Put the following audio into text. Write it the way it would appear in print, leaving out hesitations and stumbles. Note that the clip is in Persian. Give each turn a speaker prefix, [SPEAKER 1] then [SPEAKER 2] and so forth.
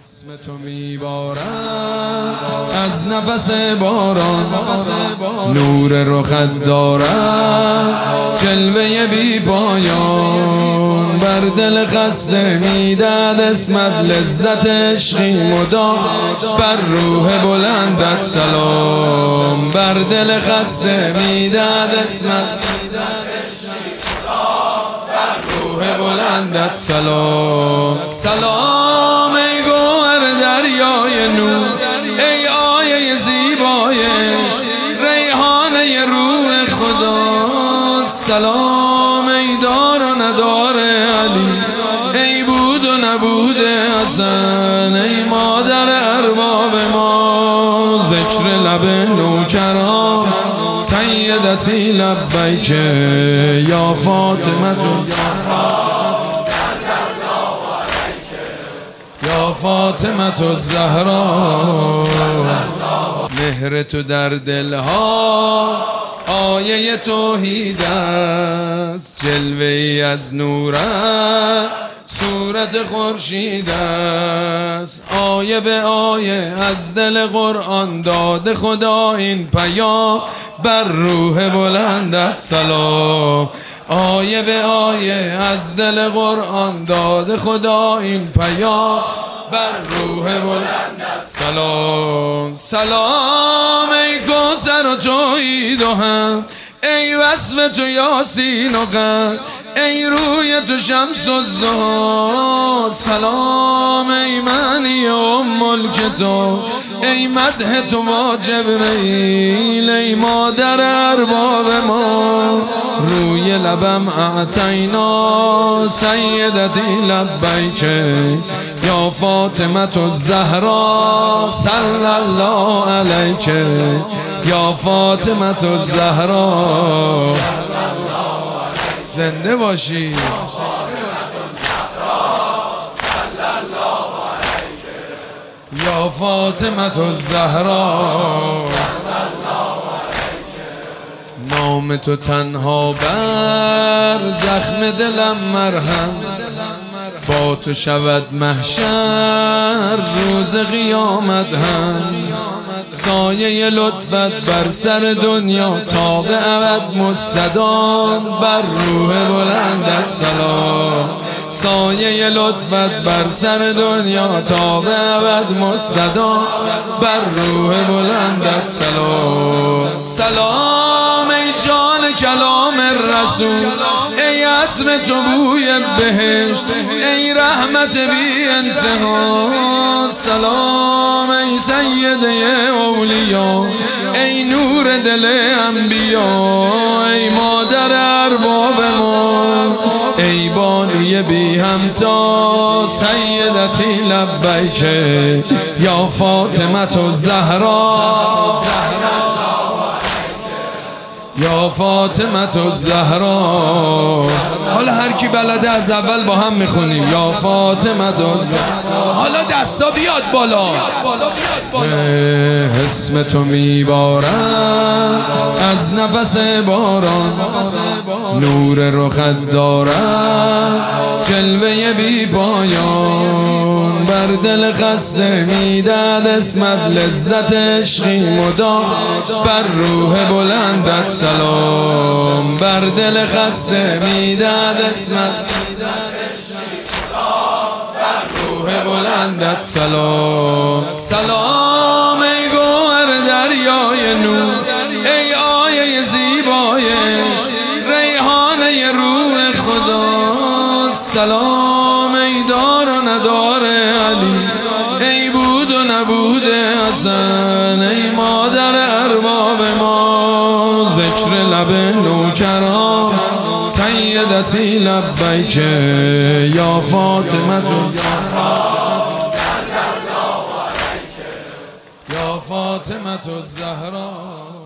[SPEAKER 1] اسم تو میبارم از نفس باران، نور رخت دارم جلوه بی پایان، بر دل خسته میداد اسمت لذت عشقی مدام، بر روح بلندت سلام، بر دل خسته میداد اسمت روح بلندت سلام. سلام ای گوهر دریای نور، ای آیه زیبایش ریحانه روح خدا، سلام ای دار و ندار علی، ای بود و نبود حسن، ای مادر ارباب ما، ذکر لب نوکران سیدتی لبیک یا فاطمه یا فاطمه الزهرا، مهر تو در دلها آیه توحید است، جلوه ای از نورت صورت خورشید است، آیه به آیه از دل قرآن داده خدا این پیام، بر روح بلندت سلام، آیه به آیه از دل قرآن داده خدا این پیام، بر روح بلندت سلام. سلام ای کوثر و توحید و هم، ای وصف تو یاسین و قمر، ای روی تو شمس و ضحی، سلام ای معنی ام الکتاب، ای مدح تو با جبرئیل، ای مادر ارباب ما، روی لبم اعطینا سیدتی لبیک یا فاطمه الزهرا، صلی الله علیک یا فاطمه الزهرا، زنده باشی یا فاطمه الزهرا، نام تو تنها بر زخم دلم مرهم، با تو شود محشر روز قیامت هم، سایه لطفت بر سر دنیا تا به ابد مستدام، بر روح بلندت سلام، سایه لطفت بر سر دنیا تا به ابد مستدام، بر روح بلندت سلام. سلام ای جان کلام رسول، ای عطر تو بوی بهشت، ای رحمت بی انتها، سلام ای سیده اولیا، ای نور دل انبیا، ای مادر ارباب ما، ای بانوی بی همتا سیدتی لبیک یا فاطمه الزهرا، یا فاطمه الزهرا. حالا هر کی بلده از اول با هم میخونیم یا فاطمه الزهرا، حالا دستا بیاد بالا. اسم تو میبارم از نفس باران، نور رخت دارم جلوه بی پایان، بر دل خسته میداد اسمت لذت عشقی مدام، بر روح بلندت سلام، بر دل خسته میداد اسمت روح بلندت سلام. سلام ای گوهر دریای نور، ای آیه زیبایش ریحانه روح خدا، سلام ای دار و ندار علی، ای بود و نبود حسن، ای مادر ارباب ما، ذکر لب نوکران سیدتی لبیک یا فاطمه الزهرا، یا فاطمه الزهرا.